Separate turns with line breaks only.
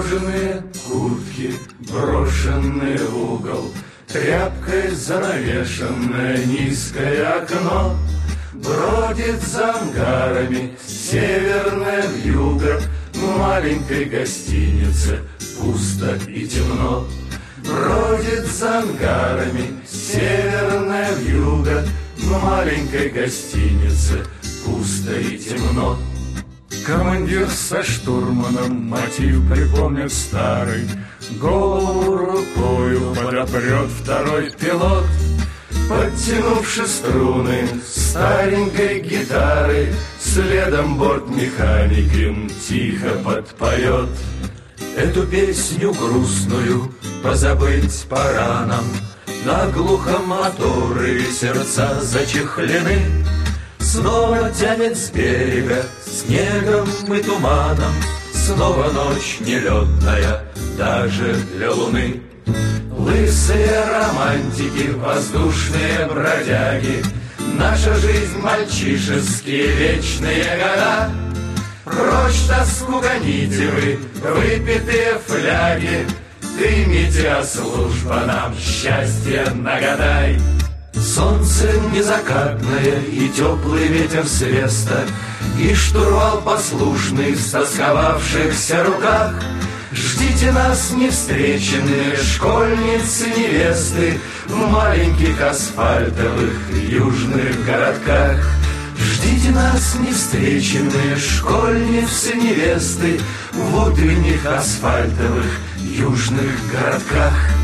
Кожаные куртки, брошенные в угол, тряпкой занавешенное низкое окно. Бродит за ангарами северное вьюга, в маленькой гостинице пусто и темно. Бродит за ангарами северная вьюга, в маленькой гостинице пусто и темно. Командир со штурманом мотив припомнит старый, голову рукою подопрет второй пилот. Подтянувши струны старенькой гитары, следом бортмеханик тихо подпоет. Эту песню грустную позабыть пора нам, наглухо моторы сердца зачехлены. Снова тянет с берега снегом и туманом, снова ночь нелетная даже для луны. Лысые романтики, воздушные бродяги, наша жизнь мальчишеские вечные года. Прочь тоску гоните вы, выпитые фляги, дымите, а служба нам счастье нагадай. Солнце незакатное и теплый ветер с веста, и штурвал послушный в стосковавшихся руках. Ждите нас, невстреченные школьницы-невесты, в маленьких асфальтовых южных городках. Ждите нас, невстреченные школьницы-невесты, в утренних асфальтовых южных городках.